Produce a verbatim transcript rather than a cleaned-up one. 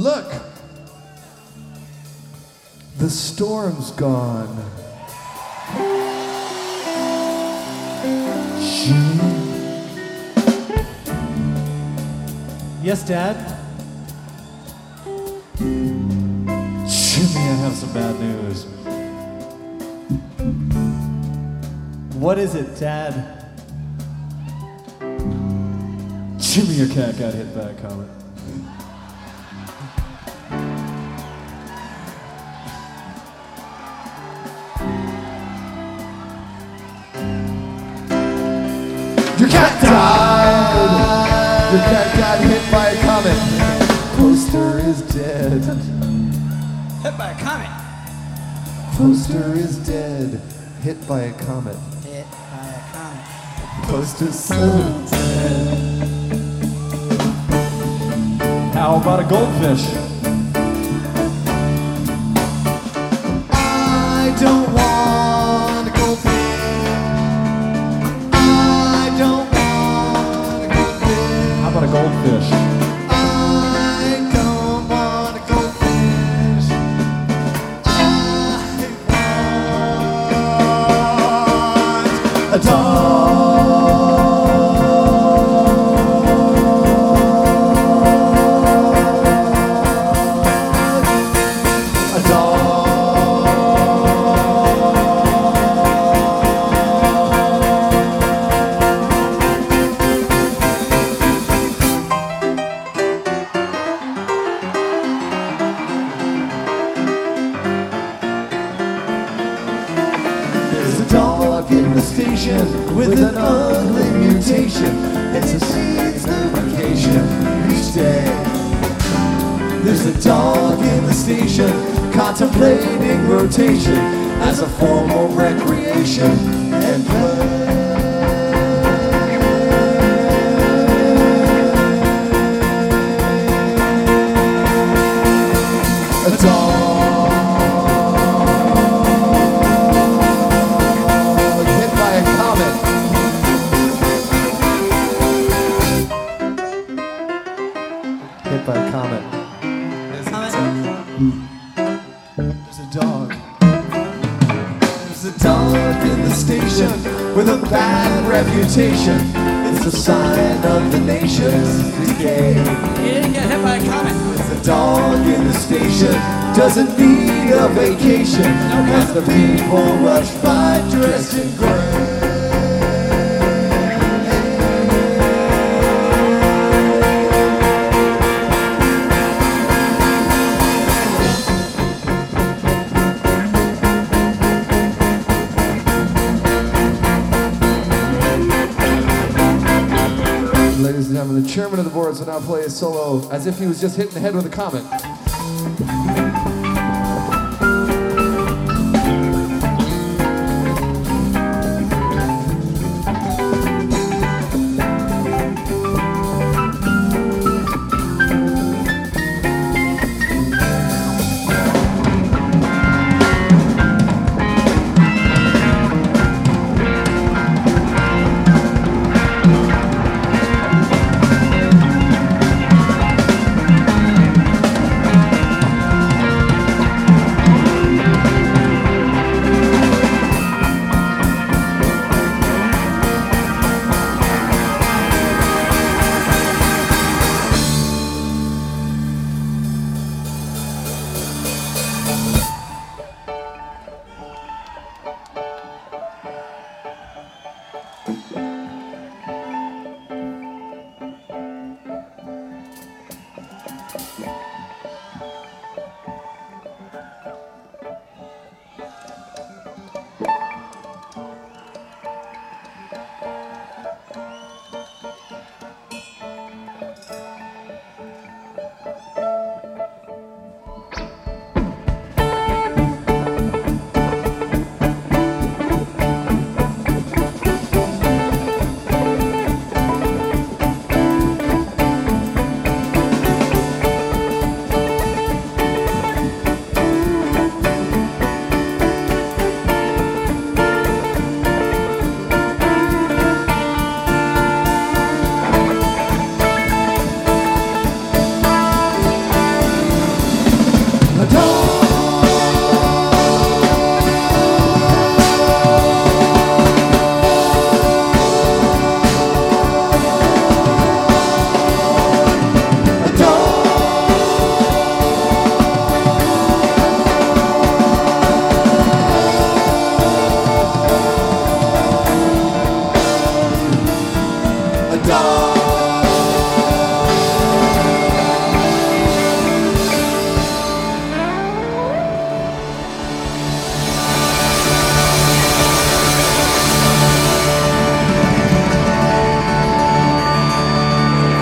Look! The storm's gone. Jimmy? Yes, Dad? Jimmy, I have some bad news. What is it, Dad? Jimmy, your cat got hit by a comet. Your cat died! Your cat got hit by a comet. Poster is dead. Hit by a comet. Poster is dead. Hit by a comet. Hit by a comet. Poster's so dead. How about a goldfish? I don't want a goldfish. I don't want a goldfish. How about a goldfish? I don't want a goldfish. I want a dog. With an ugly mutation, it's a seeds lubrication each day. There's a dog in the station, contemplating rotation as a form of recreation and play. A dog. By a comet. There's a dog. There's a dog in the station with a bad reputation. It's a sign of the nation's decay. He didn't get hit by a comet. There's a dog in the station, doesn't need a vacation. As the people rush by dressed in gray. Ladies and gentlemen, the chairman of the boards will now play a solo as if he was just hit in the head with a comet.